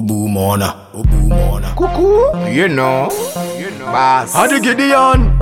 Ubu Mona. Cuckoo. You know. Bass. Hadi Gideon.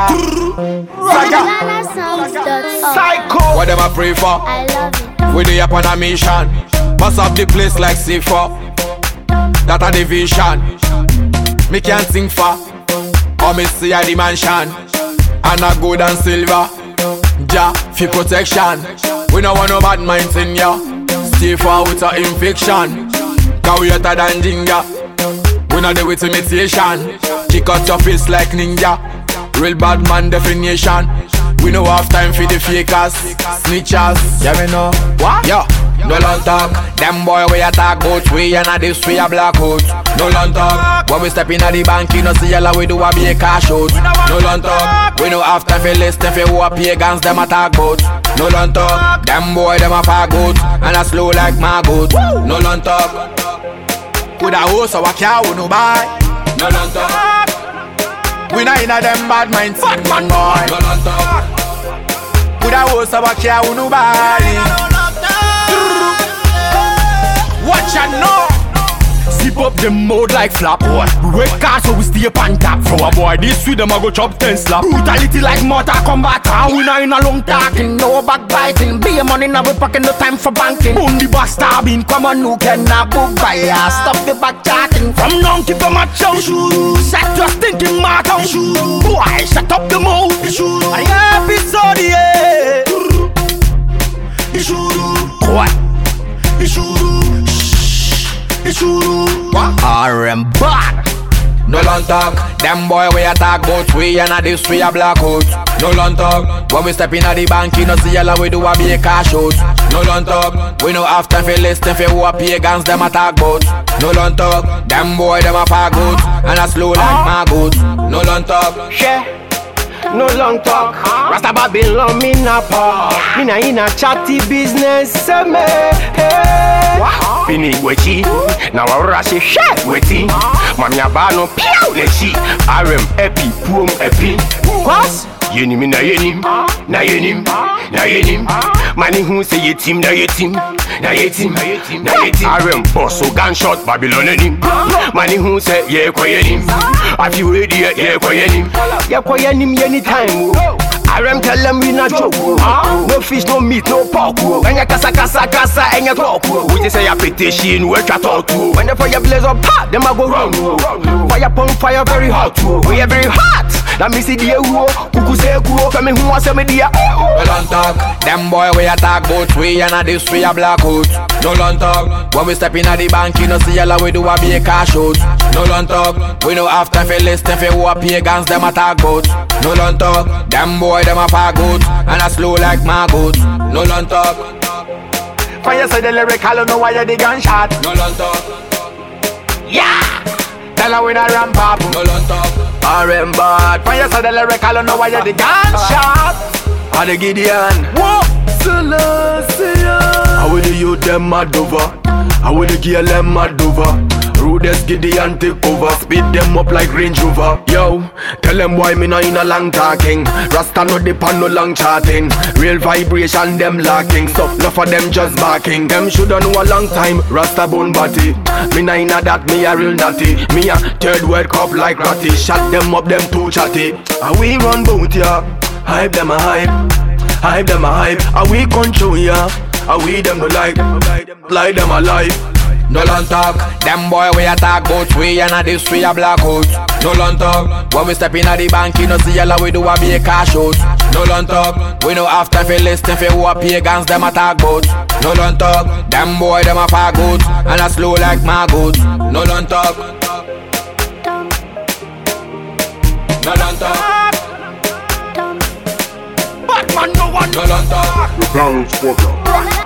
Psycho. What them I pray for? I love it. We dey up on a mission. Bust up the place like C4. That a division. Me can't sing for. Or me see a dimension. And a gold and silver. Ja, for protection. We no want no bad minds in ya. Stay far with a infection. Cause we hotter than Jinga. We no do with imitation. Kick out your face like ninja. Real bad man definition. We no have time for the fakers, snitchers. Yeah, me know. What? Yeah. No long talk. Them boy we attack both way and a this way a black out. No long talk. When we step in at the bank, you know see yellow we do a be a cash out. No long talk. We no have time for listen for who a pagans them attack both. No long talk. Them boy them a fag out and a slow like my goat. No long talk. Could a host or a car we no buy. No long talk. We not inna them bad minds, bad man boy. No long talk. Could a host or a car we no buy. Watch ya know. Zip up them mode like flap boy. We work hard so we stay up on top. For a boy this with them I go chop 10 slap. Brutality like Mortal Kombat. We not in a long talking, no backbiting. Be a money now we packing no time for banking. Boom the boss stabbing, come on who can not book by ya. Stop the back chatting. From now keep them at show. Set your thinking mark on. Boy shut up the mouth. I episode yeah. What? RM back. No long talk. Them boy we attack both way and a this way a black out. No long talk. When we step in at the bank, you know see yellow we do a be a cash out. No long talk. We no have time for listen for who a pagans them attack both. No long talk. Them boy them a fag out and a slow like my goat. No long talk. Share. No long talk. Rasta Babylon me na pa. Me na in a chatty business. Say me. Fini wechi. Na wawra se share wechi. Mami abano piao lechi. RM epi puom epi. Kwas? Yenim na yenim. Na yenim. Na yenim. Mani who say yetim na yetim. Na yetim. Na yetim. RM boss so gunshot Babylon enim. Mani who say yeah kwa yenim. Have you ready yet? Yeah kwa yenim. Yeah kwa yenim anytime. RM tell them we not joke. No fish, no meat, no pork. Enya kasa enya talk. We just say a petition, we try talk to. When the fire blaze up hot, them a go wrong. Fire upon fire very hot. We are very hot. That me see the kuku say kuku. Come who wants me dia. No long talk. Them boy we attack both way and a this way a black out. No long talk. When we step in at the bank, you know see yellow we do a be a cash out. No long talk. We no have time for listen for who a pagans them attack both. No long talk. Them boy them a fag out and a slow like my goat. No long talk. Fire say the lyric, I don't know why you the gunshot. No long talk. Yeah. Tell her we not ramp up. No long talk. RM bad. Fire say the lyric, I don't know why you the gunshot. Hadi Gideon. Whoa. I will the youth them mad over. I will the girl them mad over. Rudest Gideon take over. Speed them up like Range Rover. Yo, tell them why me not in a long talking. Rasta no depend no long chatting. Real vibration them lacking. So enough of them just barking. Them shoulda know a long time. Rasta bone body. Me not in a that, me a real natty. Me a third world cup like ratty. Shut them up, them too chatty. And we run bout ya. Hype them a hype. Hype them a hype. And we control ya. And we them no like them alive. No long talk. Them boy we attack both way and a this way a black out. No long talk. When we step in at the bank, you know see yellow we do a be a cash out. No long talk. We no have time for listen for who a pagans them attack both. No long talk. Them boy them a fag out and a slow like my goat. No long talk. No long talk. Batman no one. No long talk. The Barrels Podcast.